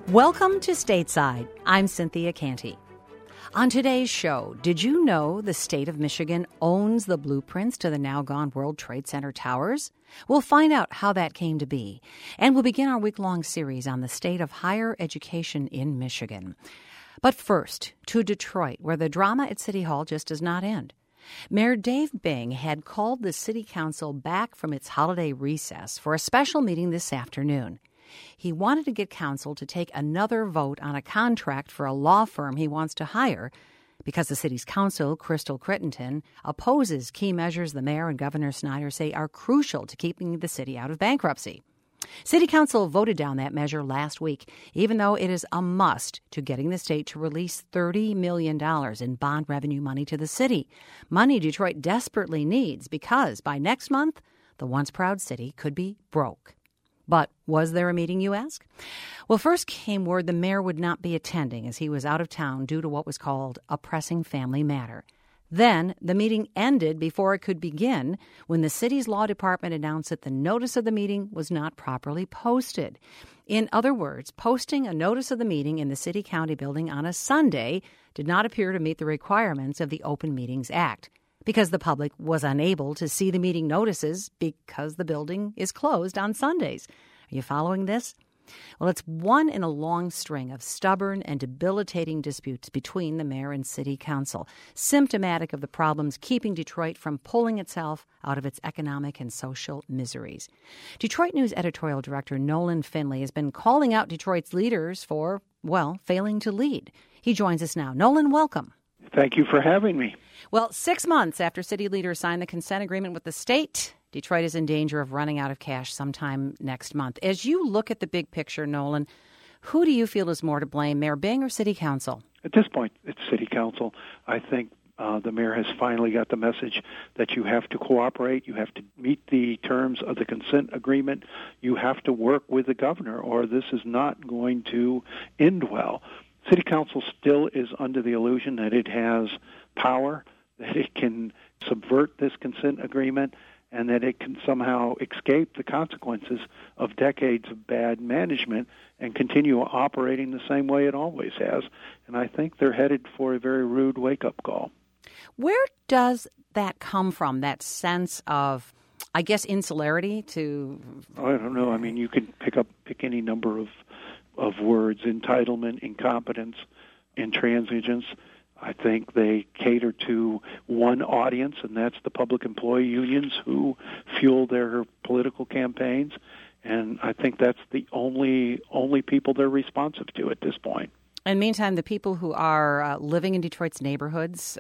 Welcome to Stateside. I'm Cynthia Canty. On today's show, did you know the state of Michigan owns the blueprints to the now-gone World Trade Center towers? We'll find out how that came to be. And we'll begin our week-long series on the state of higher education in Michigan. But first, to Detroit, where the drama at City Hall just does not end. Mayor Dave Bing had called the City Council back from its holiday recess for a special meeting this afternoon. He wanted to get council to take another vote on a contract for a law firm he wants to hire because the city's council, Crystal Crittenton, opposes key measures the mayor and Governor Snyder say are crucial to keeping the city out of bankruptcy. City Council voted down that measure last week, even though it is a must to getting the state to release $30 million in bond revenue money to the city, money Detroit desperately needs because by next month, the once proud city could be broke. But was there a meeting, you ask? Well, first came word the mayor would not be attending as he was out of town due to what was called a pressing family matter. Then the meeting ended before it could begin when the city's law department announced that the notice of the meeting was not properly posted. In other words, posting a notice of the meeting in the city-county building on a Sunday did not appear to meet the requirements of the Open Meetings Act, because the public was unable to see the meeting notices because the building is closed on Sundays. Are you following this? Well, it's one in a long string of stubborn and debilitating disputes between the mayor and city council, symptomatic of the problems keeping Detroit from pulling itself out of its economic and social miseries. Detroit News editorial director Nolan Finley has been calling out Detroit's leaders for, failing to lead. He joins us now. Nolan, welcome. Thank you for having me. Well, 6 months after city leaders signed the consent agreement with the state, Detroit is in danger of running out of cash sometime next month. As you look at the big picture, Nolan, who do you feel is more to blame, Mayor Bing or City Council? At this point, it's City Council. I think the mayor has finally got the message that you have to cooperate, you have to meet the terms of the consent agreement, you have to work with the governor, or this is not going to end well. City Council still is under the illusion that it has power, that it can subvert this consent agreement, and that it can somehow escape the consequences of decades of bad management and continue operating the same way it always has. And I think they're headed for a very rude wake-up call. Where does that come from, that sense of, I guess, insularity to... I don't know. I mean, you can pick any number of words: entitlement, incompetence, intransigence. I think they cater to one audience, and that's the public employee unions who fuel their political campaigns. And I think that's the only people they're responsive to at this point. And meantime, the people who are living in Detroit's neighborhoods,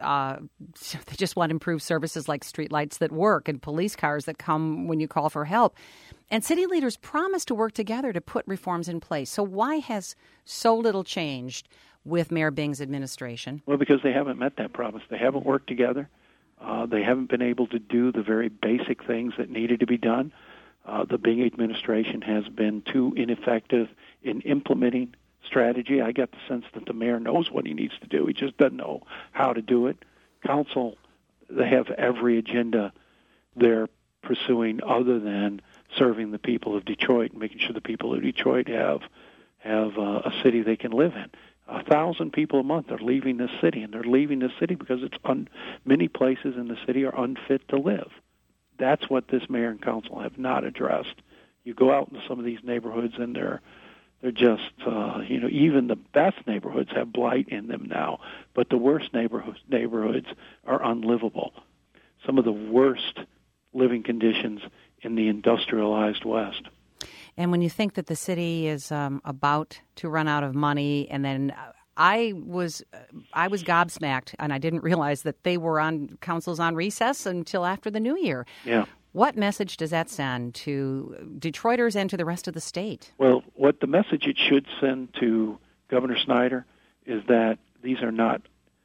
they just want improved services like streetlights that work and police cars that come when you call for help. And city leaders promised to work together to put reforms in place. So why has so little changed with Mayor Bing's administration? Well, because they haven't met that promise. They haven't worked together. They haven't been able to do the very basic things that needed to be done. The Bing administration has been too ineffective in implementing strategy. I get the sense that the mayor knows what he needs to do. He just doesn't know how to do it. Council, they have every agenda they're pursuing other than serving the people of Detroit and making sure the people of Detroit have a city they can live in. 1,000 people a month are leaving this city, and they're leaving this city because many places in the city are unfit to live. That's what this mayor and council have not addressed. You go out into some of these neighborhoods, and they're just, even the best neighborhoods have blight in them now, but the worst neighborhoods are unlivable. Some of the worst living conditions in the industrialized West. And when you think that the city is about to run out of money, and then I was gobsmacked, and I didn't realize that they were on councils on recess until after the new year. Yeah. What message does that send to Detroiters and to the rest of the state? Well, what the message it should send to Governor Snyder is that these are not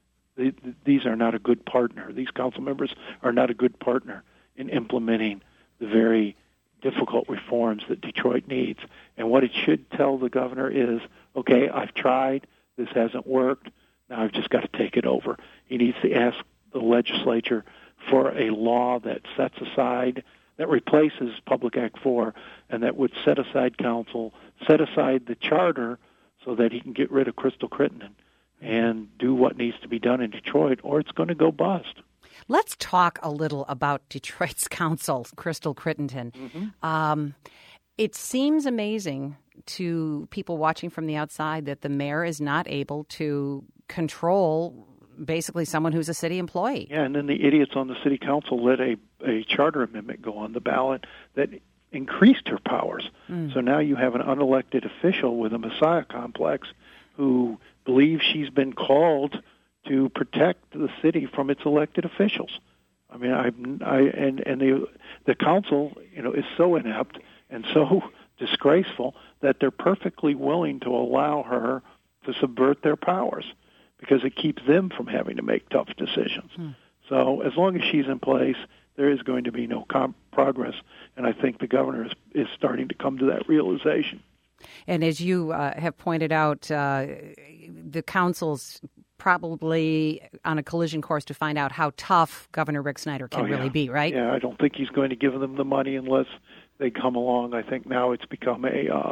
a good partner. These council members are not a good partner in implementing the very difficult reforms that Detroit needs. And what it should tell the governor is, okay, I've tried, this hasn't worked, now I've just got to take it over. He needs to ask the legislature for a law that that replaces Public Act 4, and that would set aside council, set aside the charter, so that he can get rid of Crystal Crittenden and do what needs to be done in Detroit, or it's going to go bust. Let's talk a little about Detroit's council, Crystal Crittenden. It seems amazing to people watching from the outside that the mayor is not able to control basically someone who's a city employee. Yeah, and then the idiots on the city council let a charter amendment go on the ballot that increased her powers. So now you have an unelected official with a messiah complex who believes she's been called to protect the city from its elected officials. I mean, the council, is so inept and so disgraceful that they're perfectly willing to allow her to subvert their powers because it keeps them from having to make tough decisions. So as long as she's in place, there is going to be no progress, and I think the governor is starting to come to that realization. And as you have pointed out, the council's probably on a collision course to find out how tough Governor Rick Snyder can really be, right? Yeah, I don't think he's going to give them the money unless they come along. I think now it's become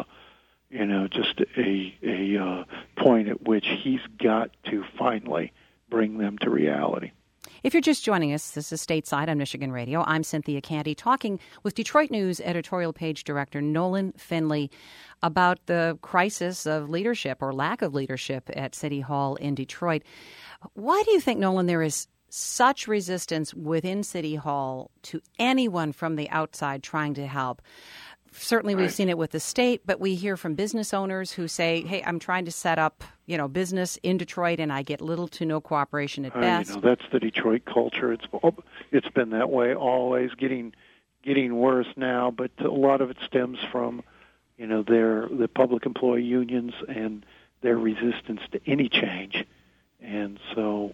just a point at which he's got to finally bring them to reality. If you're just joining us, this is Stateside on Michigan Radio. I'm Cynthia Canty, talking with Detroit News editorial page director Nolan Finley about the crisis of leadership or lack of leadership at City Hall in Detroit. Why do you think, Nolan, there is such resistance within City Hall to anyone from the outside trying to help? Certainly we've seen it with the state, but we hear from business owners who say, hey, I'm trying to set up, business in Detroit, and I get little to no cooperation at best. That's the Detroit culture. It's been that way always, getting worse now, but a lot of it stems from, the public employee unions and their resistance to any change. And so,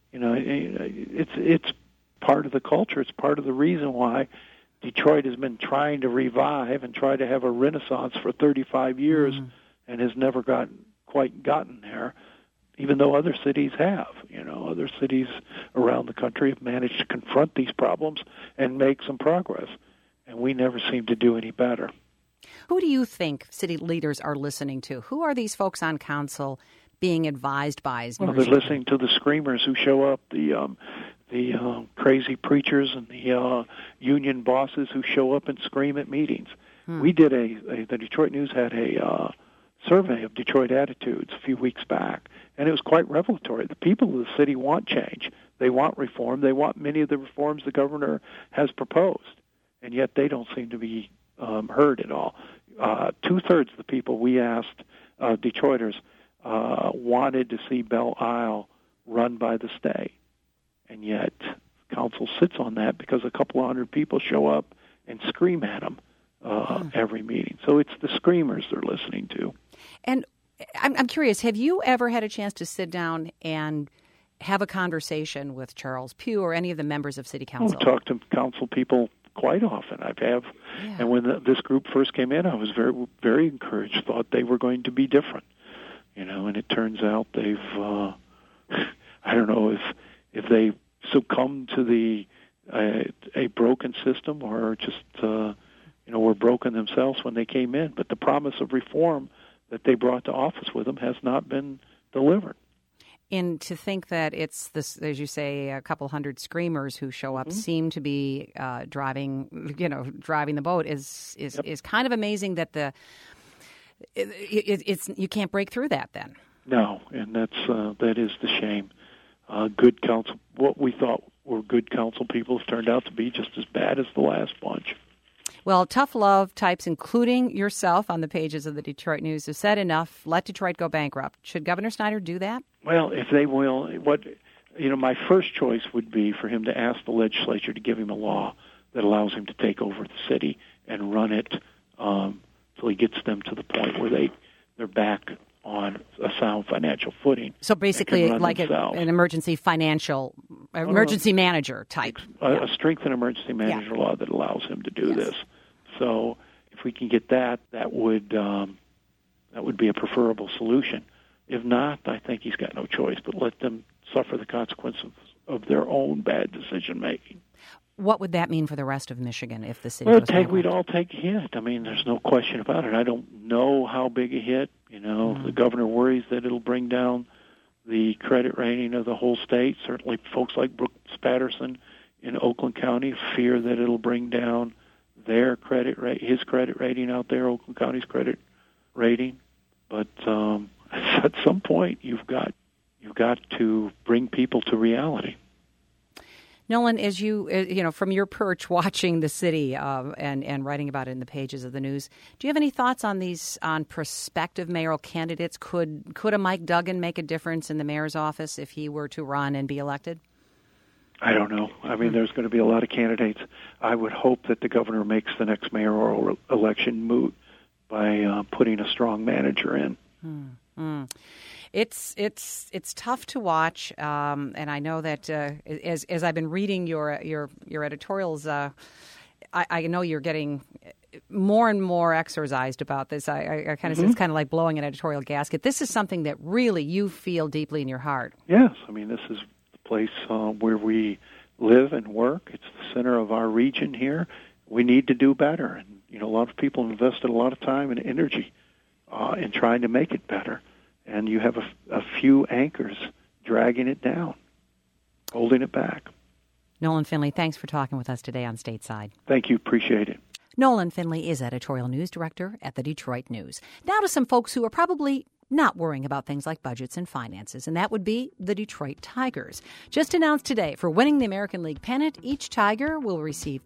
it's part of the culture. It's part of the reason why Detroit has been trying to revive and try to have a renaissance for 35 years and has never quite gotten there, even though other cities have. Other cities around the country have managed to confront these problems and make some progress, and we never seem to do any better. Who do you think city leaders are listening to? Who are these folks on council being advised by? Well, they're listening to the screamers who show up, the crazy preachers and the union bosses who show up and scream at meetings. We did the Detroit News had a survey of Detroit attitudes a few weeks back, and it was quite revelatory. The people of the city want change. They want reform. They want many of the reforms the governor has proposed, and yet they don't seem to be heard at all. 2/3 of the people we asked, Detroiters, wanted to see Belle Isle run by the state. And yet council sits on that because a couple of hundred people show up and scream at them every meeting. So it's the screamers they're listening to. And I'm curious, have you ever had a chance to sit down and have a conversation with Charles Pugh or any of the members of City Council? I talk to council people quite often. And when this group first came in, I was very, very encouraged, thought they were going to be different. And it turns out they've, I don't know if they succumb to a broken system or just were broken themselves when they came in. But the promise of reform that they brought to office with them has not been delivered. And to think that it's this, as you say, a couple hundred screamers who show up seem to be driving the boat is kind of amazing. That it's you can't break through that then. No, and that is the shame. Good council, what we thought were good council people have turned out to be just as bad as the last bunch. Well, tough love types, including yourself on the pages of the Detroit News, have said enough. Let Detroit go bankrupt. Should Governor Snyder do that? Well, if they will, my first choice would be for him to ask the legislature to give him a law that allows him to take over the city and run it till he gets them to the point where they're back on a sound financial footing. So basically like an emergency manager type. A strengthened emergency manager law that allows him to do this. So if we can get that would be a preferable solution. If not, I think he's got no choice but let them suffer the consequences of their own bad decision-making. What would that mean for the rest of Michigan if the city goes bankrupt? We'd all take a hit. I mean, there's no question about it. I don't know how big a hit. The governor worries that it'll bring down the credit rating of the whole state. Certainly folks like Brooks Patterson in Oakland County fear that it'll bring down their his credit rating out there, Oakland County's credit rating. But at some point, you've got to bring people to reality. Nolan, as you from your perch watching the city and writing about it in the pages of the news, do you have any thoughts on prospective mayoral candidates? Could a Mike Duggan make a difference in the mayor's office if he were to run and be elected? I don't know. I mean, there's going to be a lot of candidates. I would hope that the governor makes the next mayoral election moot by putting a strong manager in. It's tough to watch, and I know that as I've been reading your editorials, I know you're getting more and more exercised about this. I kind of say it's kind of like blowing an editorial gasket. This is something that really you feel deeply in your heart. Yes, I mean this is the place where we live and work. It's the center of our region here. We need to do better, and a lot of people invested a lot of time and energy in trying to make it better. And you have a few anchors dragging it down, holding it back. Nolan Finley, thanks for talking with us today on Stateside. Thank you. Appreciate it. Nolan Finley is editorial news director at the Detroit News. Now to some folks who are probably not worrying about things like budgets and finances, and that would be the Detroit Tigers. Just announced today, for winning the American League pennant, each Tiger will receive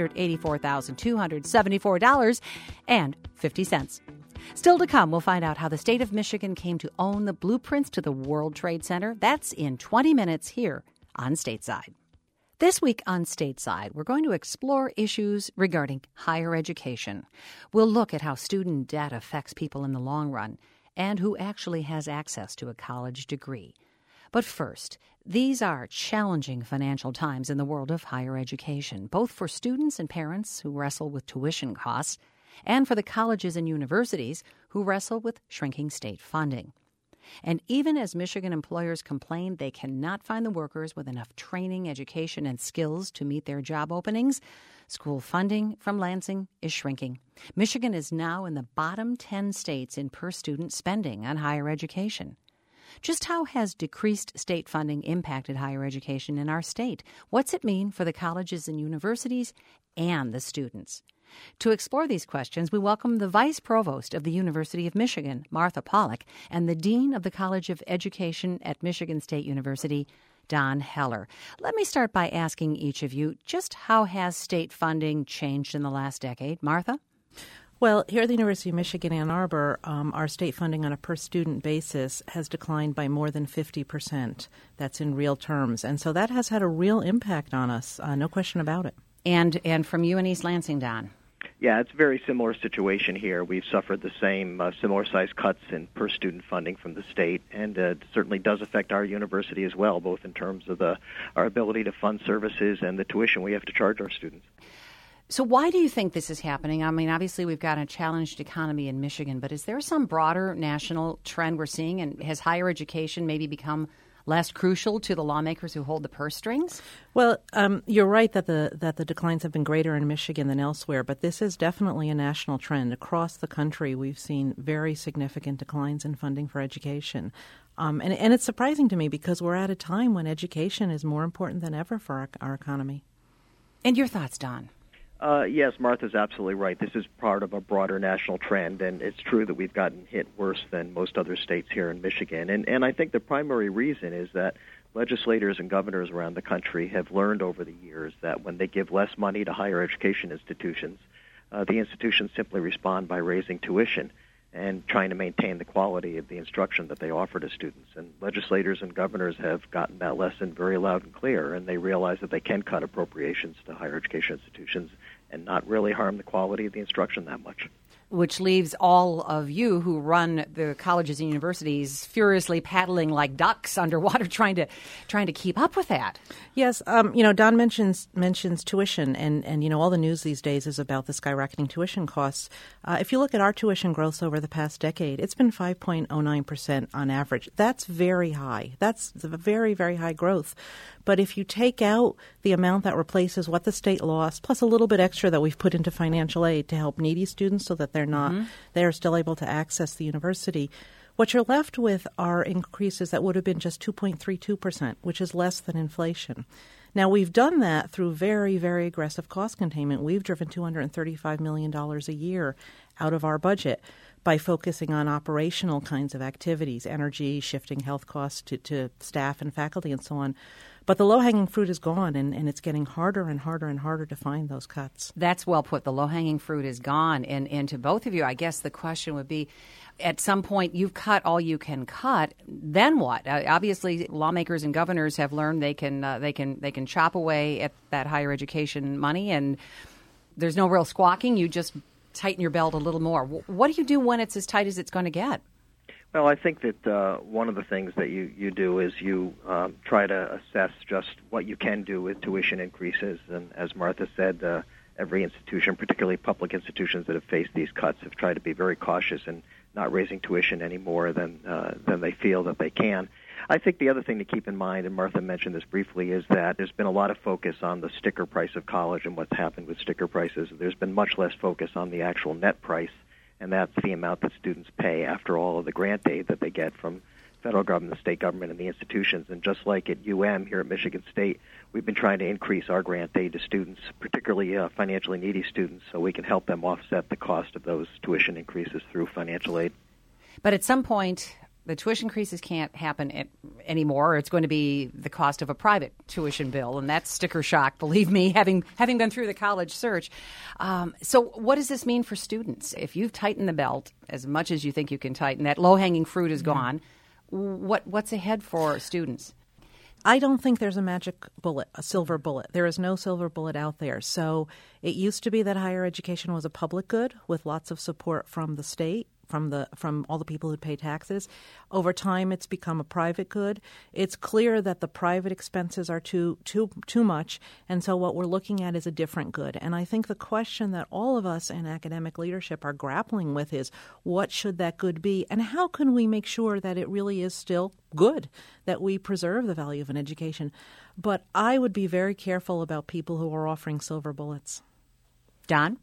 $284,274.50. Still to come, we'll find out how the state of Michigan came to own the blueprints to the World Trade Center. That's in 20 minutes here on Stateside. This week on Stateside, we're going to explore issues regarding higher education. We'll look at how student debt affects people in the long run and who actually has access to a college degree. But first, these are challenging financial times in the world of higher education, both for students and parents who wrestle with tuition costs, and for the colleges and universities who wrestle with shrinking state funding. And even as Michigan employers complain they cannot find the workers with enough training, education, and skills to meet their job openings, school funding from Lansing is shrinking. Michigan is now in the bottom 10 states in per-student spending on higher education. Just how has decreased state funding impacted higher education in our state? What's it mean for the colleges and universities and the students? To explore these questions, we welcome the Vice Provost of the University of Michigan, Martha Pollack, and the Dean of the College of Education at Michigan State University, Don Heller. Let me start by asking each of you, just how has state funding changed in the last decade? Martha? Well, here at the University of Michigan, Ann Arbor, our state funding on a per-student basis has declined by more than 50%. That's in real terms. And so that has had a real impact on us, no question about it. And from you in East Lansing, Don? Yeah, it's a very similar situation here. We've suffered the same similar-sized cuts in per-student funding from the state, and it certainly does affect our university as well, both in terms of our ability to fund services and the tuition we have to charge our students. So why do you think this is happening? I mean, obviously we've got a challenged economy in Michigan, but is there some broader national trend we're seeing, and has higher education maybe become less crucial to the lawmakers who hold the purse strings? Well, you're right that the declines have been greater in Michigan than elsewhere, but this is definitely a national trend. Across the country, we've seen very significant declines in funding for education. And it's surprising to me because we're at a time when education is more important than ever for our economy. And your thoughts, Don? Yes, Martha's absolutely right. This is part of a broader national trend, and it's true that we've gotten hit worse than most other states here in Michigan. And I think the primary reason is that legislators and governors around the country have learned over the years that when they give less money to higher education institutions, the institutions simply respond by raising tuition and trying to maintain the quality of the instruction that they offer to students. And legislators and governors have gotten that lesson very loud and clear, and they realize that they can cut appropriations to higher education institutions and not really harm the quality of the instruction that much. Which leaves all of you who run the colleges and universities furiously paddling like ducks underwater, trying to keep up with that. Yes, Don mentions tuition, and all the news these days is about the skyrocketing tuition costs. If you look at our tuition growth over the past decade, it's been 5.09% on average. That's very high. That's a very, very high growth. But if you take out the amount that replaces what the state lost, plus a little bit extra that we've put into financial aid to help needy students so that they're still able to access the university, what you're left with are increases that would have been just 2.32%, which is less than inflation. Now, we've done that through very, very aggressive cost containment. We've driven $235 million a year out of our budget by focusing on operational kinds of activities, energy, shifting health costs to staff and faculty and so on. But the low-hanging fruit is gone, and it's getting harder and harder and harder to find those cuts. That's well put. The low-hanging fruit is gone. And to both of you, I guess the question would be, at some point, you've cut all you can cut. Then what? Obviously, lawmakers and governors have learned they can chop away at that higher education money, and there's no real squawking. You just tighten your belt a little more. What do you do when it's as tight as it's going to get? Well, I think that one of the things that you do is you try to assess just what you can do with tuition increases. And as Martha said, every institution, particularly public institutions that have faced these cuts, have tried to be very cautious in not raising tuition any more than they feel that they can. I think the other thing to keep in mind, and Martha mentioned this briefly, is that there's been a lot of focus on the sticker price of college and what's happened with sticker prices. There's been much less focus on the actual net price, and that's the amount that students pay after all of the grant aid that they get from federal government, the state government, and the institutions. And just like at UM here at Michigan State, we've been trying to increase our grant aid to students, particularly financially needy students, so we can help them offset the cost of those tuition increases through financial aid. But at some point, the tuition increases can't happen anymore. It's going to be the cost of a private tuition bill, and that's sticker shock, believe me, having been through the college search. So what does this mean for students? If you've tightened the belt as much as you think you can tighten, that low-hanging fruit is gone, what's ahead for students? I don't think there's a magic bullet, a silver bullet. There is no silver bullet out there. So it used to be that higher education was a public good with lots of support from the state, from all the people who pay taxes. Over time, it's become a private good. It's clear that the private expenses are too much, and so what we're looking at is a different good. And I think the question that all of us in academic leadership are grappling with is, what should that good be, and how can we make sure that it really is still good, that we preserve the value of an education? But I would be very careful about people who are offering silver bullets. Don?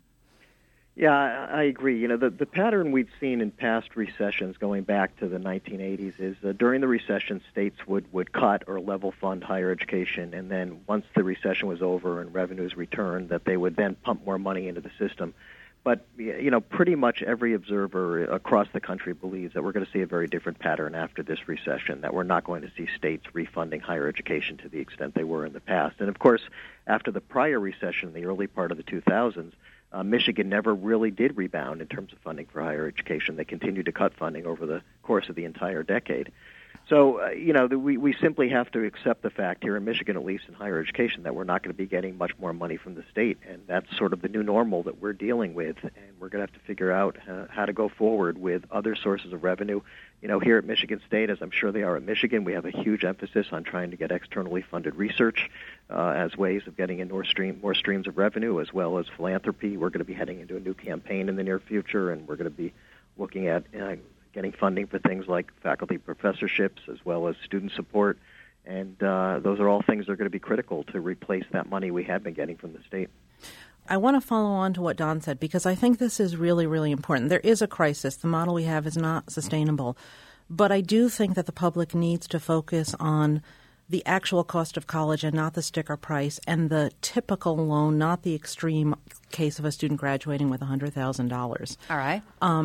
Yeah, I agree. You know, the pattern we've seen in past recessions going back to the 1980s is during the recession, states would cut or level fund higher education, and then once the recession was over and revenues returned, that they would then pump more money into the system. But, you know, pretty much every observer across the country believes that we're going to see a very different pattern after this recession, that we're not going to see states refunding higher education to the extent they were in the past. And, of course, after the prior recession in the early part of the 2000s, Michigan never really did rebound in terms of funding for higher education. They continued to cut funding over the course of the entire decade. So, you know, we simply have to accept the fact here in Michigan, at least in higher education, that we're not going to be getting much more money from the state. And that's sort of the new normal that we're dealing with. And we're going to have to figure out how to go forward with other sources of revenue. You know, here at Michigan State, as I'm sure they are at Michigan, we have a huge emphasis on trying to get externally funded research as ways of getting in more streams of revenue, as well as philanthropy. We're going to be heading into a new campaign in the near future, and we're going to be looking at getting funding for things like faculty professorships as well as student support. And those are all things that are going to be critical to replace that money we have been getting from the state. I want to follow on to what Don said, because I think this is really, really important. There is a crisis. The model we have is not sustainable. But I do think that the public needs to focus on the actual cost of college and not the sticker price, and the typical loan, not the extreme case of a student graduating with $100,000. All right.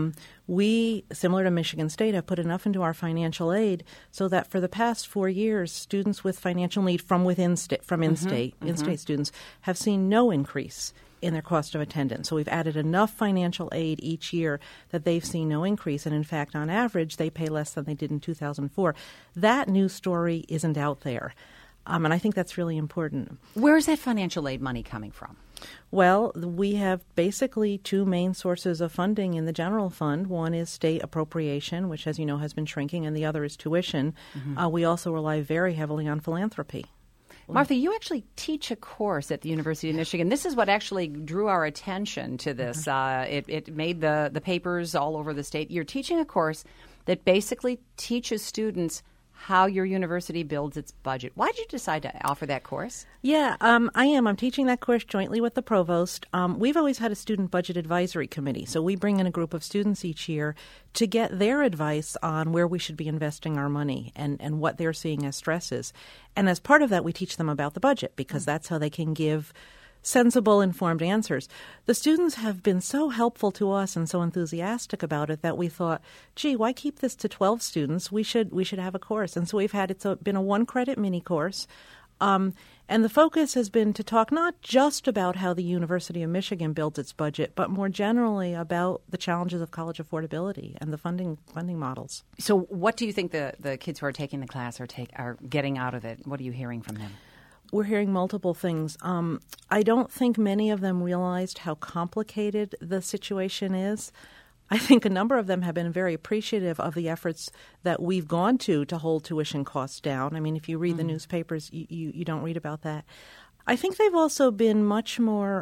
We, similar to Michigan State, have put enough into our financial aid so that for the past 4 years, students with financial need from in-state students have seen no increase in their cost of attendance. So we've added enough financial aid each year that they've seen no increase. And in fact, on average, they pay less than they did in 2004. That news story isn't out there. And I think that's really important. Where is that financial aid money coming from? Well, we have basically two main sources of funding in the general fund. One is state appropriation, which, as you know, has been shrinking, and the other is tuition. We also rely very heavily on philanthropy. Martha, you actually teach a course at the University of Michigan. This is what actually drew our attention to this. It made the papers all over the state. You're teaching a course that basically teaches students how your university builds its budget. Why did you decide to offer that course? Yeah, I am. I'm teaching that course jointly with the provost. We've always had a student budget advisory committee, so we bring in a group of students each year to get their advice on where we should be investing our money and what they're seeing as stresses. And as part of that, we teach them about the budget because that's how they can give sensible, informed answers. The students have been so helpful to us and so enthusiastic about it that we thought, gee, why keep this to 12 students? We should have a course. And so it's been a 1-credit mini course. And the focus has been to talk not just about how the University of Michigan builds its budget, but more generally about the challenges of college affordability and the funding models. So what do you think the kids who are taking the class are getting out of it? What are you hearing from them? We're hearing multiple things. I don't think many of them realized how complicated the situation is. I think a number of them have been very appreciative of the efforts that we've gone to hold tuition costs down. I mean, if you read the newspapers, you don't read about that. I think they've also been much more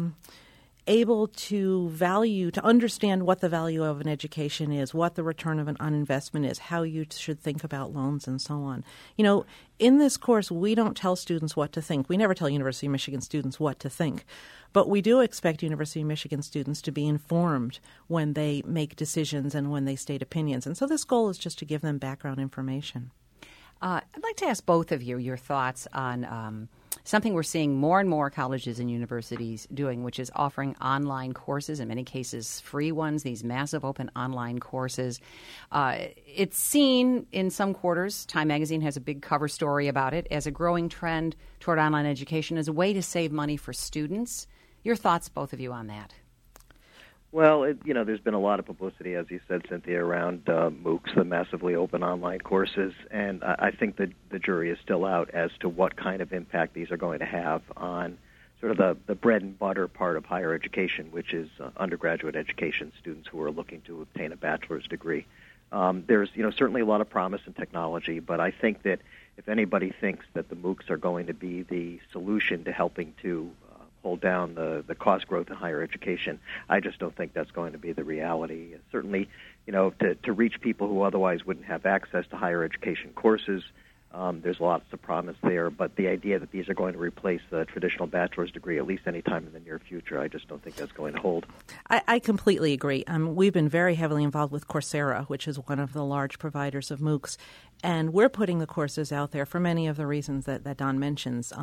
able to understand what the value of an education is, what the return of an investment is, how you should think about loans and so on. You know, in this course, we don't tell students what to think. We never tell University of Michigan students what to think. But we do expect University of Michigan students to be informed when they make decisions and when they state opinions. And so this goal is just to give them background information. I'd like to ask both of you your thoughts on something we're seeing more and more colleges and universities doing, which is offering online courses, in many cases free ones, these massive open online courses. It's seen in some quarters, Time Magazine has a big cover story about it, as a growing trend toward online education as a way to save money for students. Your thoughts, both of you, on that? Well, there's been a lot of publicity, as you said, Cynthia, around MOOCs, the massively open online courses, and I think the jury is still out as to what kind of impact these are going to have on sort of the bread and butter part of higher education, which is undergraduate education, students who are looking to obtain a bachelor's degree. There's certainly a lot of promise in technology, but I think that if anybody thinks that the MOOCs are going to be the solution to helping to hold down the cost growth in higher education, I just don't think that's going to be the reality. Certainly, to reach people who otherwise wouldn't have access to higher education courses, there's lots of promise there. But the idea that these are going to replace the traditional bachelor's degree, at least any time in the near future, I just don't think that's going to hold. I completely agree. We've been very heavily involved with Coursera, which is one of the large providers of MOOCs, and we're putting the courses out there for many of the reasons that Don mentions.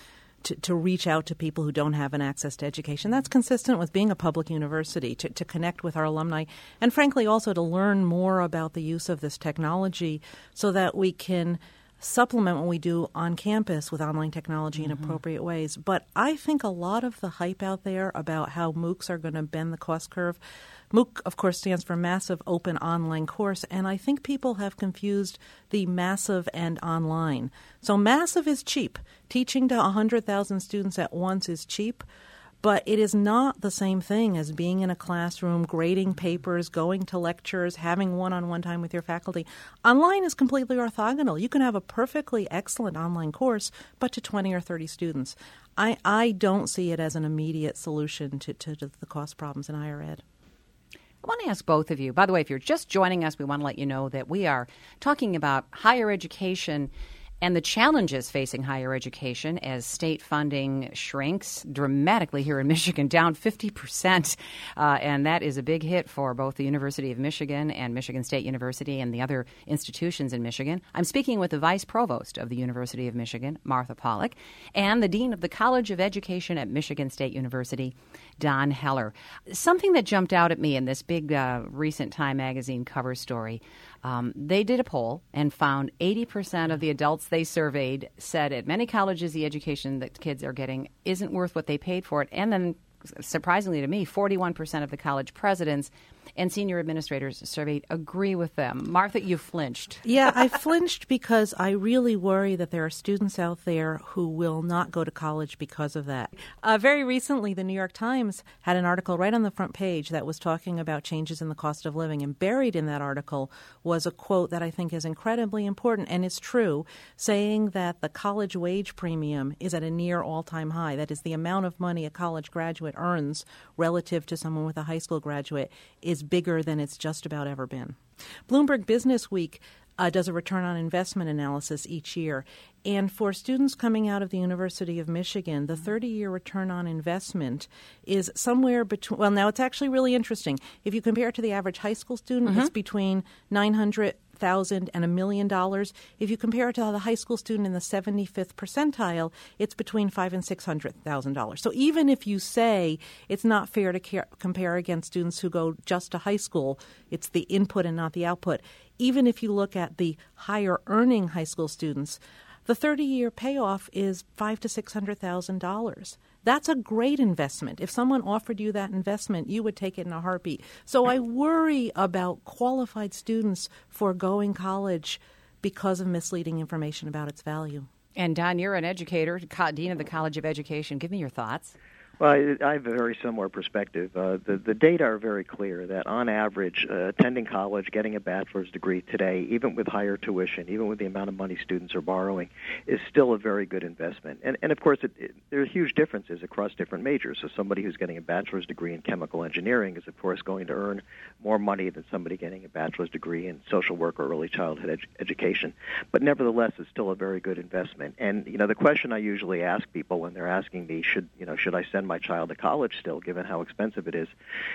To reach out to people who don't have an access to education. That's consistent with being a public university, to connect with our alumni, and frankly also to learn more about the use of this technology so that we can supplement what we do on campus with online technology in appropriate ways. But I think a lot of the hype out there about how MOOCs are going to bend the cost curve, MOOC, of course, stands for Massive Open Online Course, and I think people have confused the massive and online. So massive is cheap. Teaching to 100,000 students at once is cheap, but it is not the same thing as being in a classroom, grading papers, going to lectures, having one-on-one time with your faculty. Online is completely orthogonal. You can have a perfectly excellent online course, but to 20 or 30 students. I don't see it as an immediate solution to the cost problems in higher ed. I want to ask both of you. By the way, if you're just joining us, we want to let you know that we are talking about higher education and the challenges facing higher education as state funding shrinks dramatically here in Michigan, down 50%. And that is a big hit for both the University of Michigan and Michigan State University and the other institutions in Michigan. I'm speaking with the Vice Provost of the University of Michigan, Martha Pollack, and the Dean of the College of Education at Michigan State University, Don Heller. Something that jumped out at me in this big recent Time Magazine cover story, they did a poll and found 80% of the adults they surveyed said at many colleges the education that kids are getting isn't worth what they paid for it. And then, surprisingly to me, 41% of the college presidents and senior administrators surveyed agree with them. Martha, you flinched. Yeah, I flinched because I really worry that there are students out there who will not go to college because of that. Very recently, the New York Times had an article right on the front page that was talking about changes in the cost of living, and buried in that article was a quote that I think is incredibly important, and it's true, saying that the college wage premium is at a near all-time high. That is, the amount of money a college graduate earns relative to someone with a high school graduate is bigger than it's just about ever been. Bloomberg Business Week does a return on investment analysis each year. And for students coming out of the University of Michigan, the 30-year return on investment is somewhere between, well, now it's actually really interesting. If you compare it to the average high school student, it's between $900,000 and $1 million. If you compare it to the high school student in the 75th percentile, it's between $500,000 and $600,000. So even if you say it's not fair to compare against students who go just to high school, it's the input and not the output. Even if you look at the higher earning high school students, the 30-year payoff is $500,000 to $600,000. That's a great investment. If someone offered you that investment, you would take it in a heartbeat. So I worry about qualified students foregoing college because of misleading information about its value. And Don, you're an educator, Dean of the College of Education. Give me your thoughts. Well, I have a very similar perspective. The data are very clear that on average, attending college, getting a bachelor's degree today, even with higher tuition, even with the amount of money students are borrowing, is still a very good investment. And of course, there are huge differences across different majors. So somebody who's getting a bachelor's degree in chemical engineering is, of course, going to earn more money than somebody getting a bachelor's degree in social work or early childhood education. But nevertheless, it's still a very good investment. And, the question I usually ask people when they're asking me, should I send my child to college still, given how expensive it is,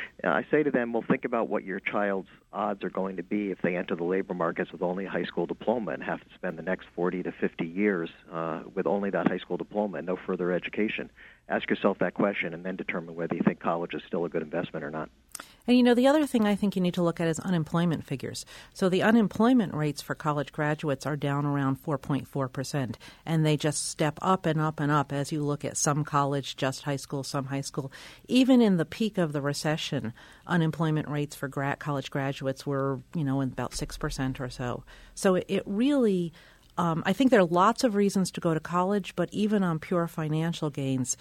I say to them, well, think about what your child's odds are going to be if they enter the labor markets with only a high school diploma and have to spend the next 40 to 50 years with only that high school diploma and no further education. Ask yourself that question and then determine whether you think college is still a good investment or not. And, the other thing I think you need to look at is unemployment figures. So the unemployment rates for college graduates are down around 4.4%, and they just step up and up and up as you look at some college, just high school, some high school. Even in the peak of the recession, unemployment rates for college graduates were, about 6% or so. So it really I think there are lots of reasons to go to college, but even on pure financial gains,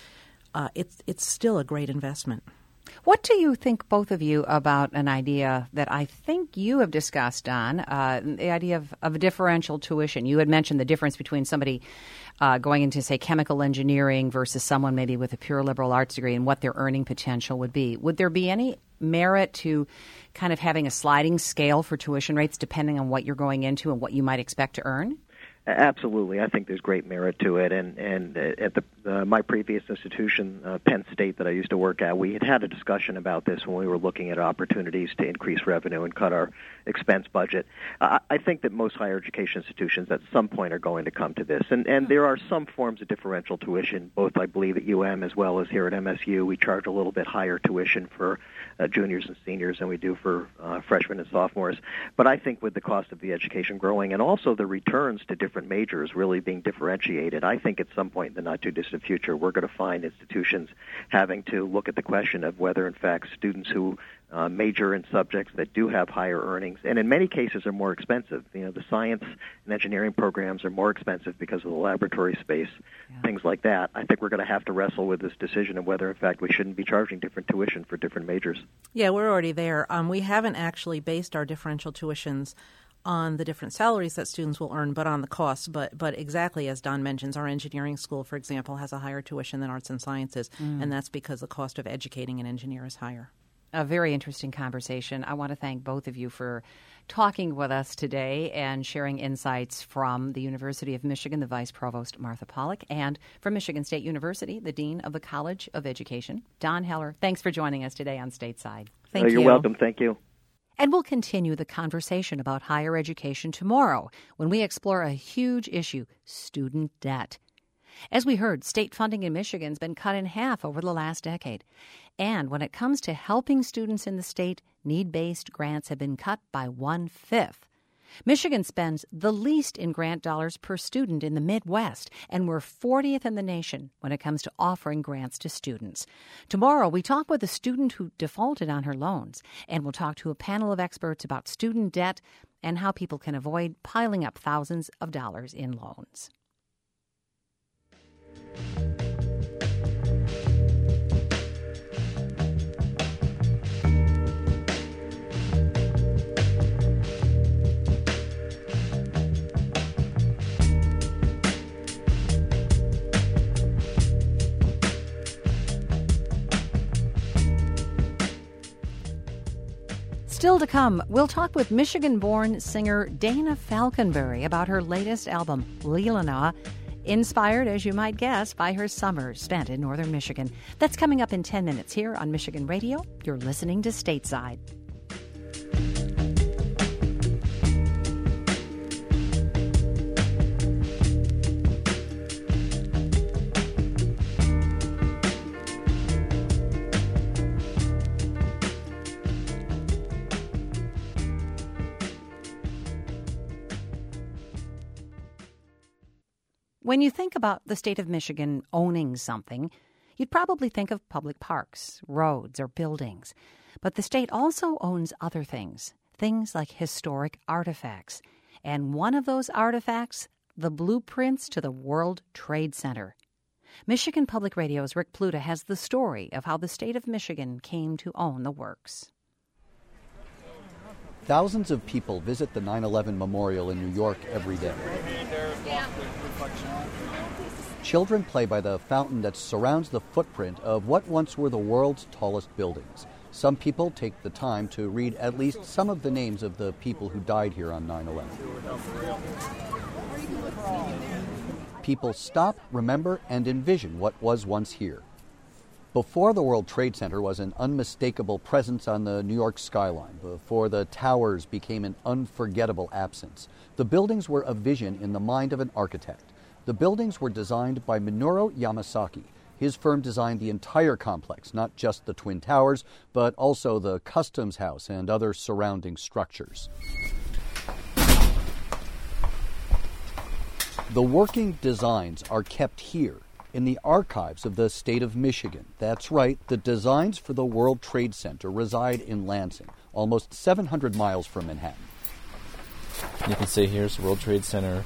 it's still a great investment. What do you think, both of you, about an idea that I think you have discussed, Don, the idea of a differential tuition? You had mentioned the difference between somebody going into, say, chemical engineering versus someone maybe with a pure liberal arts degree and what their earning potential would be. Would there be any merit to kind of having a sliding scale for tuition rates depending on what you're going into and what you might expect to earn? Absolutely. I think there's great merit to it. And at my previous institution, Penn State, that I used to work at, we had a discussion about this when we were looking at opportunities to increase revenue and cut our expense budget. I think that most higher education institutions at some point are going to come to this. And there are some forms of differential tuition, both I believe at UM as well as here at MSU. We charge a little bit higher tuition for juniors and seniors than we do for freshmen and sophomores. But I think with the cost of the education growing and also the returns to different majors really being differentiated, I think at some point in the not-too-distant future we're going to find institutions having to look at the question of whether, in fact, students who major in subjects that do have higher earnings, and in many cases are more expensive. The science and engineering programs are more expensive because of the laboratory space, things like that. I think we're going to have to wrestle with this decision of whether, in fact, we shouldn't be charging different tuition for different majors. Yeah, we're already there. We haven't actually based our differential tuitions on the different salaries that students will earn, but on the costs. But exactly as Don mentions, our engineering school, for example, has a higher tuition than arts and sciences, and that's because the cost of educating an engineer is higher. A very interesting conversation. I want to thank both of you for talking with us today and sharing insights from the University of Michigan, the Vice Provost, Martha Pollack, and from Michigan State University, the Dean of the College of Education, Don Heller. Thanks for joining us today on Stateside. Thank you. You're welcome. Thank you. And we'll continue the conversation about higher education tomorrow when we explore a huge issue, student debt. As we heard, state funding in Michigan has been cut in half over the last decade. And when it comes to helping students in the state, need-based grants have been cut by 1/5. Michigan spends the least in grant dollars per student in the Midwest, and we're 40th in the nation when it comes to offering grants to students. Tomorrow, we talk with a student who defaulted on her loans, and we'll talk to a panel of experts about student debt and how people can avoid piling up thousands of dollars in loans. Still to come, we'll talk with Michigan-born singer Dana Falconberry about her latest album, Leelanau, inspired, as you might guess, by her summer spent in northern Michigan. That's coming up in 10 minutes here on Michigan Radio. You're listening to Stateside. When you think about the state of Michigan owning something, you'd probably think of public parks, roads, or buildings. But the state also owns other things like historic artifacts. And one of those artifacts, the blueprints to the World Trade Center. Michigan Public Radio's Rick Pluta has the story of how the state of Michigan came to own the works. Thousands of people visit the 9/11 Memorial in New York every day. Children play by the fountain that surrounds the footprint of what once were the world's tallest buildings. Some people take the time to read at least some of the names of the people who died here on 9/11. People stop, remember, and envision what was once here. Before the World Trade Center was an unmistakable presence on the New York skyline, before the towers became an unforgettable absence, the buildings were a vision in the mind of an architect. The buildings were designed by Minoru Yamasaki. His firm designed the entire complex, not just the Twin Towers, but also the Customs House and other surrounding structures. The working designs are kept here, in the archives of the state of Michigan. That's right, the designs for the World Trade Center reside in Lansing, almost 700 miles from Manhattan. You can see here's the World Trade Center.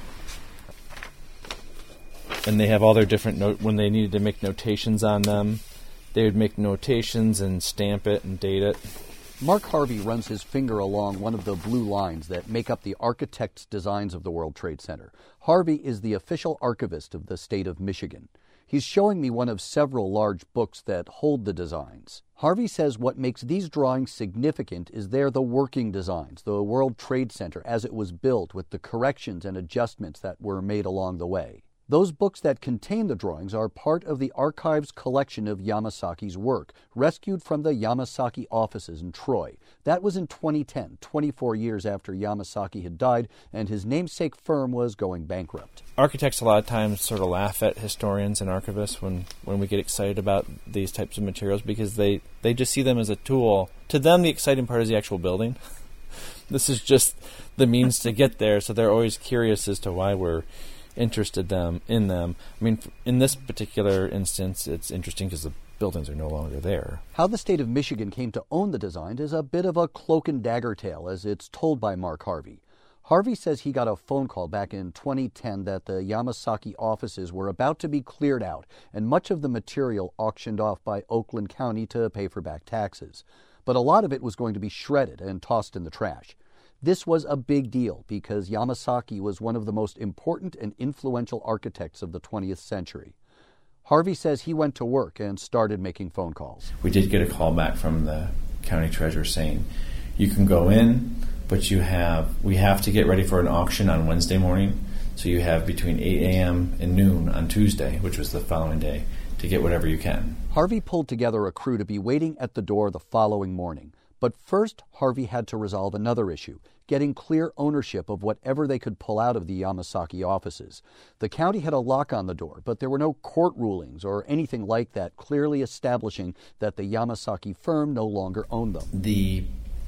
And they have all their different when they needed to make notations on them, they would make notations and stamp it and date it. Mark Harvey runs his finger along one of the blue lines that make up the architect's designs of the World Trade Center. Harvey is the official archivist of the state of Michigan. He's showing me one of several large books that hold the designs. Harvey says what makes these drawings significant is they're the working designs, the World Trade Center as it was built, with the corrections and adjustments that were made along the way. Those books that contain the drawings are part of the archive's collection of Yamasaki's work, rescued from the Yamasaki offices in Troy. That was in 2010, 24 years after Yamasaki had died and his namesake firm was going bankrupt. Architects a lot of times sort of laugh at historians and archivists when we get excited about these types of materials because they just see them as a tool. To them, the exciting part is the actual building. This is just the means to get there, so they're always curious as to why we're interested in them. I mean, in this particular instance, it's interesting because the buildings are no longer there. How the state of Michigan came to own the design is a bit of a cloak and dagger tale, as it's told by Mark Harvey. Harvey says he got a phone call back in 2010 that the Yamasaki offices were about to be cleared out and much of the material auctioned off by Oakland County to pay for back taxes. But a lot of it was going to be shredded and tossed in the trash. This was a big deal because Yamasaki was one of the most important and influential architects of the 20th century. Harvey says he went to work and started making phone calls. We did get a call back from the county treasurer saying, you can go in, but we have to get ready for an auction on Wednesday morning, so you have between 8 a.m. and noon on Tuesday, which was the following day, to get whatever you can. Harvey pulled together a crew to be waiting at the door the following morning. But first, Harvey had to resolve another issue, getting clear ownership of whatever they could pull out of the Yamasaki offices. The county had a lock on the door, but there were no court rulings or anything like that clearly establishing that the Yamasaki firm no longer owned them. The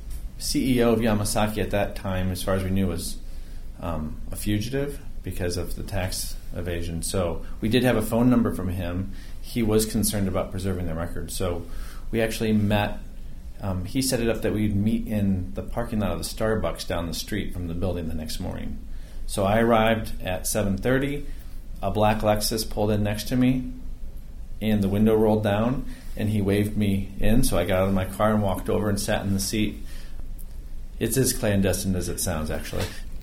CEO of Yamasaki at that time, as far as we knew, was a fugitive because of the tax evasion. So we did have a phone number from him. He was concerned about preserving the record. So we actually met. He set it up that we'd meet in the parking lot of the Starbucks down the street from the building the next morning. So I arrived at 7:30. A black Lexus pulled in next to me, and the window rolled down, and he waved me in. So I got out of my car and walked over and sat in the seat. It's as clandestine as it sounds, actually.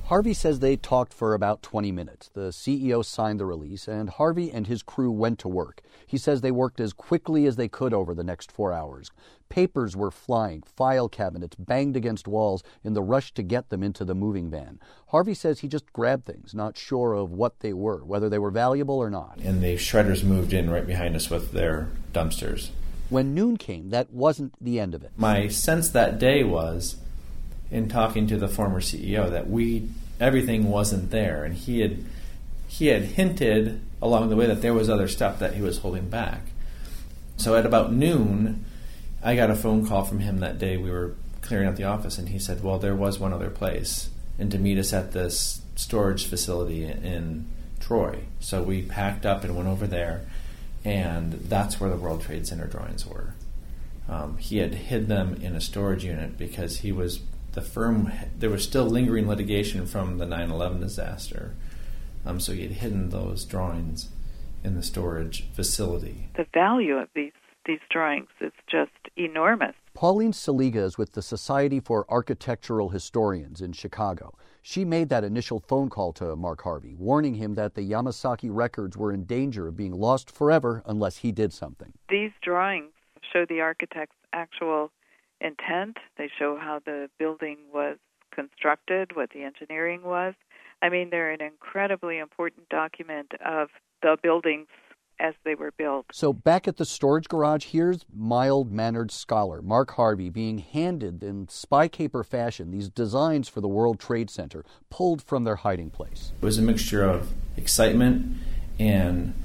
Harvey says they talked for about 20 minutes. The CEO signed the release, and Harvey and his crew went to work. He says they worked as quickly as they could over the next 4 hours. Papers were flying, file cabinets banged against walls in the rush to get them into the moving van. Harvey says he just grabbed things, not sure of what they were, whether they were valuable or not. And the shredders moved in right behind us with their dumpsters. When noon came, that wasn't the end of it. My sense that day was, in talking to the former CEO, that everything wasn't there, and he had hinted along the way that there was other stuff that he was holding back. So at about noon, I got a phone call from him that day. We were clearing out the office, and he said, well, there was one other place, and to meet us at this storage facility in Troy. So we packed up and went over there, and that's where the World Trade Center drawings were. He had hid them in a storage unit because the firm, there was still lingering litigation from the 9/11 disaster. So he had hidden those drawings in the storage facility. The value of these drawings is just enormous. Pauline Saliga is with the Society for Architectural Historians in Chicago. She made that initial phone call to Mark Harvey, warning him that the Yamasaki records were in danger of being lost forever unless he did something. These drawings show the architect's actual intent. They show how the building was constructed, what the engineering was. I mean, they're an incredibly important document of the buildings as they were built. So back at the storage garage, here's mild-mannered scholar Mark Harvey being handed in spy caper fashion these designs for the World Trade Center, pulled from their hiding place. It was a mixture of excitement and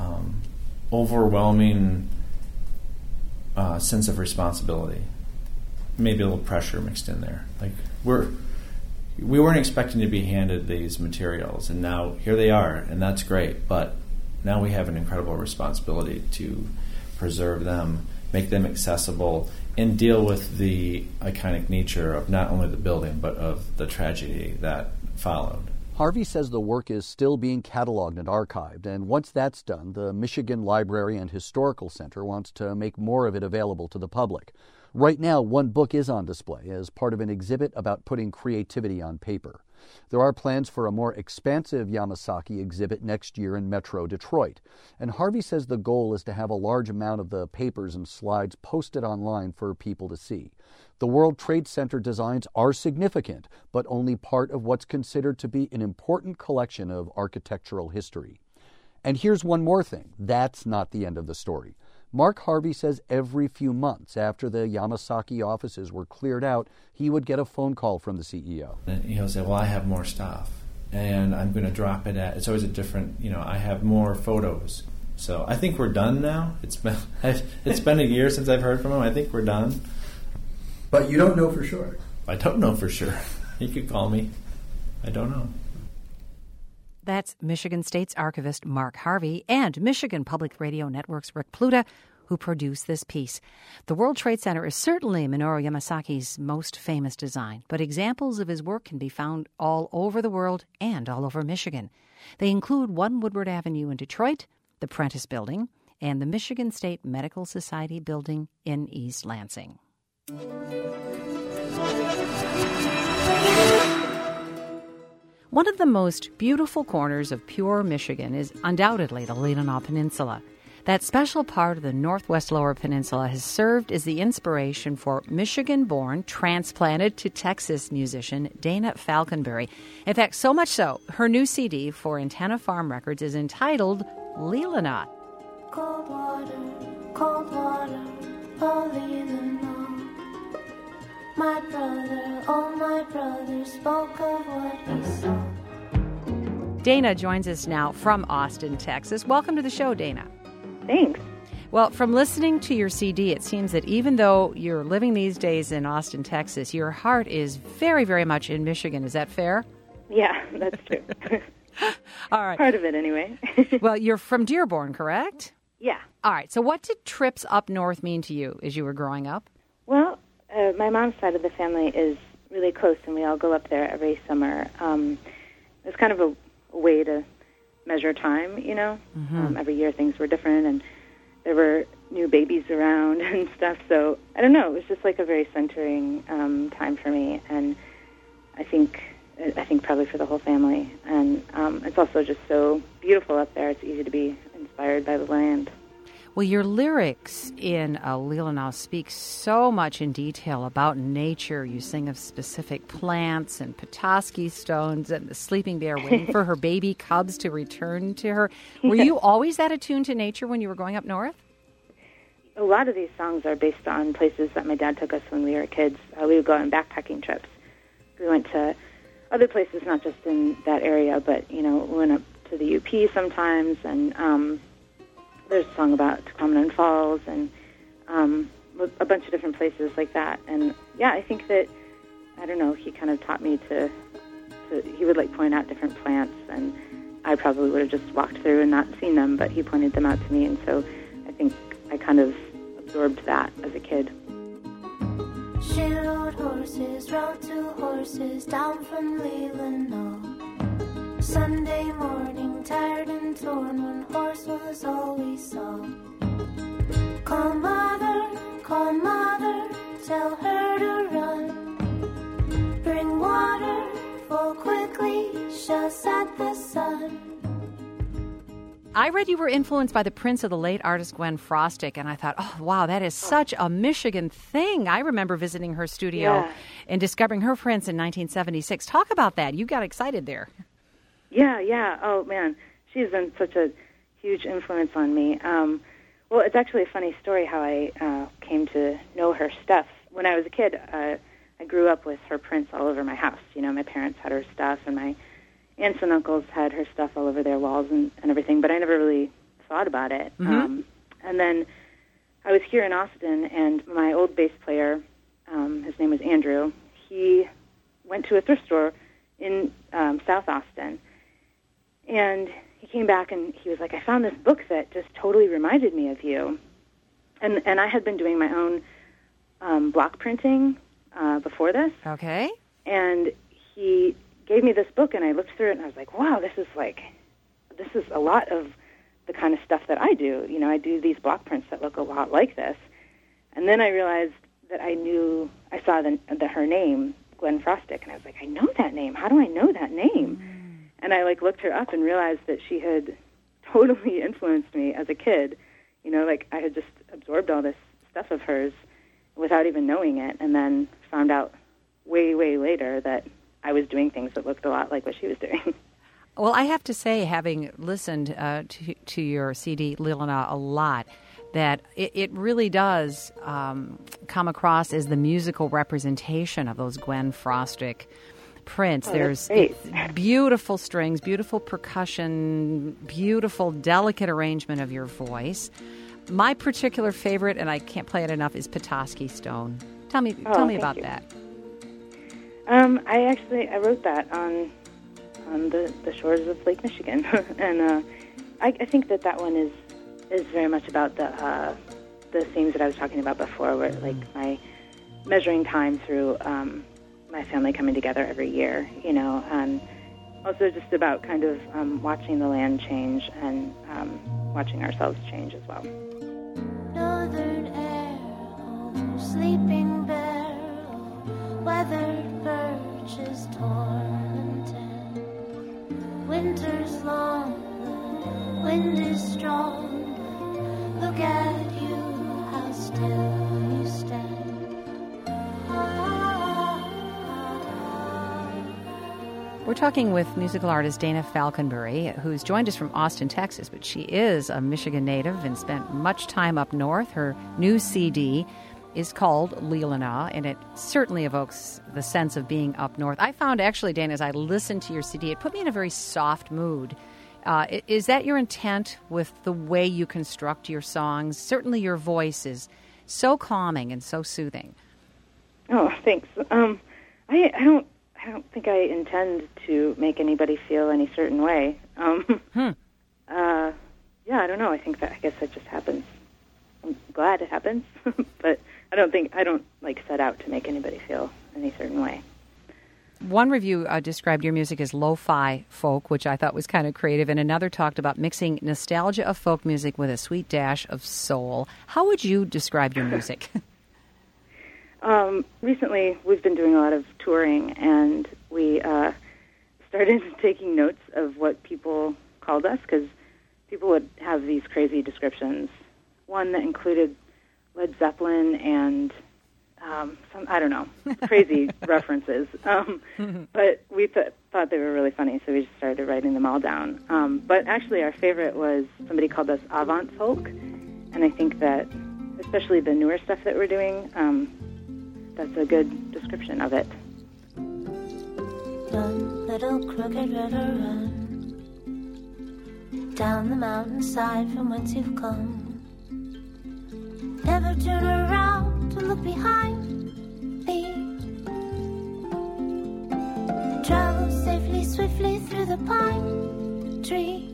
overwhelming sense of responsibility. Maybe a little pressure mixed in there. Like we weren't expecting to be handed these materials, and now here they are, and that's great, but now we have an incredible responsibility to preserve them, make them accessible, and deal with the iconic nature of not only the building, but of the tragedy that followed. Harvey says the work is still being cataloged and archived, and once that's done, the Michigan Library and Historical Center wants to make more of it available to the public. Right now, one book is on display as part of an exhibit about putting creativity on paper. There are plans for a more expansive Yamasaki exhibit next year in Metro Detroit. And Harvey says the goal is to have a large amount of the papers and slides posted online for people to see. The World Trade Center designs are significant, but only part of what's considered to be an important collection of architectural history. And here's one more thing. That's not the end of the story. Mark Harvey says every few months after the Yamasaki offices were cleared out, he would get a phone call from the CEO. And he'll say, well, I have more stuff, and I'm going to drop it at, it's always a different, I have more photos. So I think we're done now. It's been a year since I've heard from him. I think we're done. But you don't know for sure. I don't know for sure. He could call me. I don't know. That's Michigan State's archivist Mark Harvey and Michigan Public Radio Network's Rick Pluta, who produced this piece. The World Trade Center is certainly Minoru Yamasaki's most famous design, but examples of his work can be found all over the world and all over Michigan. They include 1 Woodward Avenue in Detroit, the Prentice Building, and the Michigan State Medical Society Building in East Lansing. One of the most beautiful corners of pure Michigan is undoubtedly the Leelanau Peninsula. That special part of the Northwest Lower Peninsula has served as the inspiration for Michigan-born, transplanted to Texas musician Dana Falconberry. In fact, so much so, her new CD for Antenna Farm Records is entitled Leelanau. Cold water, oh Leelanau. My brother, oh my brother, spoke of what he saw. Dana joins us now from Austin, Texas. Welcome to the show, Dana. Thanks. Well, from listening to your CD, it seems that even though you're living these days in Austin, Texas, your heart is very, very much in Michigan. Is that fair? Yeah, that's true. All right. Part of it, anyway. Well, you're from Dearborn, correct? Yeah. All right. So what did trips up north mean to you as you were growing up? Well, my mom's side of the family is really close, and we all go up there every summer. It's kind of a way to measure time, Mm-hmm. Every year things were different, and there were new babies around and stuff. So, I don't know, it was just like a very centering time for me. And I think I think probably for the whole family. And it's also just so beautiful up there. It's easy to be inspired by the land. Well, your lyrics in Leelanau speak so much in detail about nature. You sing of specific plants and Petoskey stones and the sleeping bear waiting for her baby cubs to return to her. Were you always that attuned to nature when you were growing up north? A lot of these songs are based on places that my dad took us when we were kids. We would go on backpacking trips. We went to other places, not just in that area, but, we went up to the UP sometimes, and there's a song about Tahquamenon Falls and a bunch of different places like that. And, yeah, I think that, I don't know, he kind of taught me to he would, point out different plants, and I probably would have just walked through and not seen them, but he pointed them out to me, and so I think I kind of absorbed that as a kid. She rode horses, rode 2 horses down from Leelanau. Sunday morning, tired and torn, one horse was all we saw. Call mother, tell her to run. Bring water, full quickly, she'll set the sun. I read you were influenced by the prints of the late artist Gwen Frostic, and I thought, oh, wow, that is such a Michigan thing. I remember visiting her studio and discovering her prints in 1976. Talk about that. You got excited there. Yeah. Oh, man. She's been such a huge influence on me. Well, it's actually a funny story how I came to know her stuff. When I was a kid, I grew up with her prints all over my house. My parents had her stuff, and my aunts and uncles had her stuff all over their walls and everything, but I never really thought about it. Mm-hmm. And then I was here in Austin, and my old bass player, his name was Andrew, he went to a thrift store in South Austin, and he came back and he was like, I found this book that just totally reminded me of you. And I had been doing my own block printing before this. Okay. And he gave me this book, and I looked through it, and I was like, wow, this is a lot of the kind of stuff that I do. I do these block prints that look a lot like this. And then I realized that I saw her name, Gwen Frostic, and I was like, I know that name. How do I know that name? And I looked her up and realized that she had totally influenced me as a kid. I had just absorbed all this stuff of hers without even knowing it, and then found out way, way later that I was doing things that looked a lot like what she was doing. Well, I have to say, having listened to your CD, Leelanau, a lot, that it really does come across as the musical representation of those Gwen Frostic prints. There's beautiful strings, beautiful percussion, beautiful, delicate arrangement of your voice. My particular favorite, and I can't play it enough, is Petoskey Stone. Tell me about that. I wrote that on the shores of Lake Michigan, and I think that one is very much about the themes that I was talking about before, where my measuring time through my family coming together every year, and also just about kind of watching the land change and watching ourselves change as well. Northern air, sleeping bear, weathered birches torn and tan. Winter's long, the wind is strong. Look at you, how still you stand. We're talking with musical artist Dana Falconberry, who's joined us from Austin, Texas, but she is a Michigan native and spent much time up north. Her new CD is called Leelanau, and it certainly evokes the sense of being up north. I found, actually, Dana, as I listened to your CD, it put me in a very soft mood. Is that your intent with the way you construct your songs? Certainly your voice is so calming and so soothing. Oh, thanks. I don't think I intend to make anybody feel any certain way. Yeah, I don't know. I guess that just happens. I'm glad it happens, but I don't set out to make anybody feel any certain way. One review described your music as lo-fi folk, which I thought was kind of creative, and another talked about mixing nostalgia of folk music with a sweet dash of soul. How would you describe your music? Recently, we've been doing a lot of touring, and we started taking notes of what people called us, because people would have these crazy descriptions. One that included Led Zeppelin and some, I don't know, crazy references. But we thought they were really funny, so we just started writing them all down. But actually, our favorite was somebody called us Avant Folk, and I think that, especially the newer stuff that we're doing, that's a good description of it. Run, little crooked river, run, down the mountainside from whence you've come. Never turn around to look behind thee. Travel safely, swiftly through the pine trees.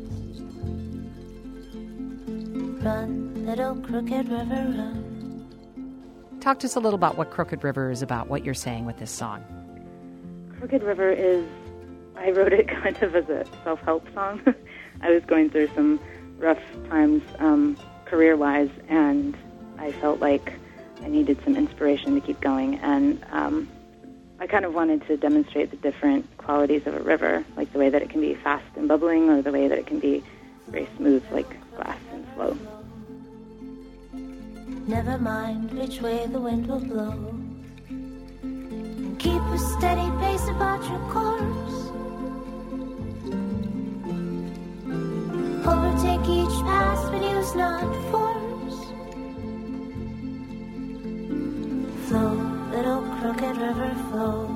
Run, little crooked river, run. Talk to us a little about what Crooked River is about, what you're saying with this song. Crooked River is, I wrote it kind of as a self-help song. I was going through some rough times career-wise, and I felt like I needed some inspiration to keep going. And I kind of wanted to demonstrate the different qualities of a river, like the way that it can be fast and bubbling, or the way that it can be very smooth, like glass and slow. Never mind which way the wind will blow. Keep a steady pace about your course. Overtake each pass, but use not force. Flow, little crooked river, flow.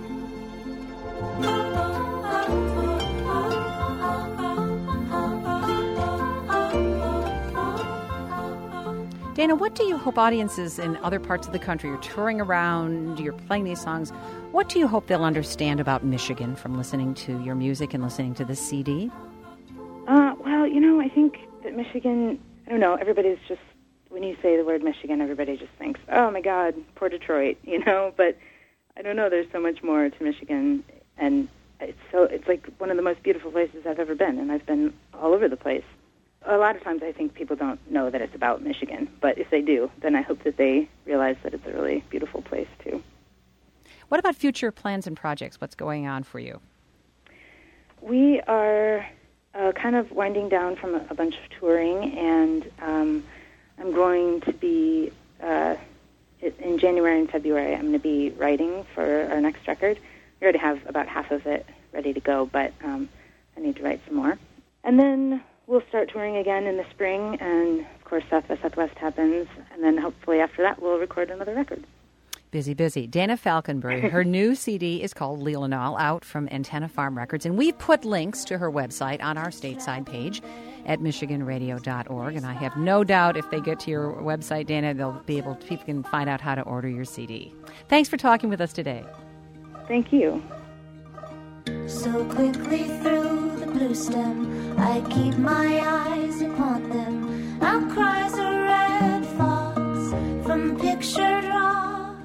Dana, what do you hope audiences in other parts of the country, you're touring around, you're playing these songs, what do you hope they'll understand about Michigan from listening to your music and listening to this CD? Well, I think that Michigan, I don't know, everybody's just, when you say the word Michigan, everybody just thinks, oh my God, poor Detroit, but I don't know, there's so much more to Michigan, and it's like one of the most beautiful places I've ever been, and I've been all over the place. A lot of times I think people don't know that it's about Michigan, but if they do, then I hope that they realize that it's a really beautiful place, too. What about future plans and projects? What's going on for you? We are kind of winding down from a bunch of touring, and I'm going to be, in January and February, I'm going to be writing for our next record. We already have about half of it ready to go, but I need to write some more. And then we'll start touring again in the spring, and of course South by Southwest happens, and then hopefully after that we'll record another record. Busy, busy. Dana Falconbury, her new CD is called Leelanau, out from Antenna Farm Records, and we put links to her website on our stateside page at michiganradio.org, and I have no doubt if they get to your website, Dana, people can find out how to order your CD. Thanks for talking with us today. Thank you. So quickly through the blue stem, I keep my eyes upon them. Out cries a red fox from pictured rocks.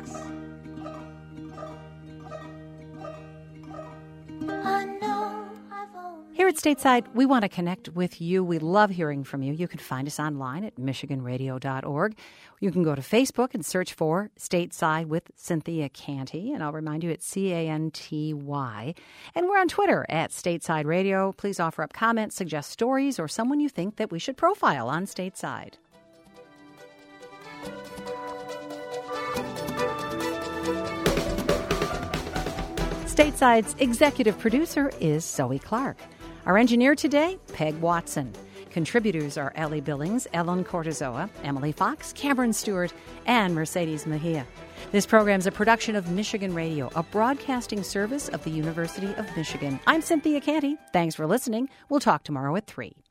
I know I've only... Here at Stateside, we want to connect with you. We love hearing from you. You can find us online at michiganradio.org. You can go to Facebook and search for Stateside with Cynthia Canty, and I'll remind you it's Canty. And we're on Twitter at Stateside Radio. Please offer up comments, suggest stories, or someone you think that we should profile on Stateside. Stateside's executive producer is Zoe Clark. Our engineer today, Peg Watson. Contributors are Ellie Billings, Ellen Cortizoa, Emily Fox, Cameron Stewart, and Mercedes Mejia. This program is a production of Michigan Radio, a broadcasting service of the University of Michigan. I'm Cynthia Canty. Thanks for listening. We'll talk tomorrow at 3.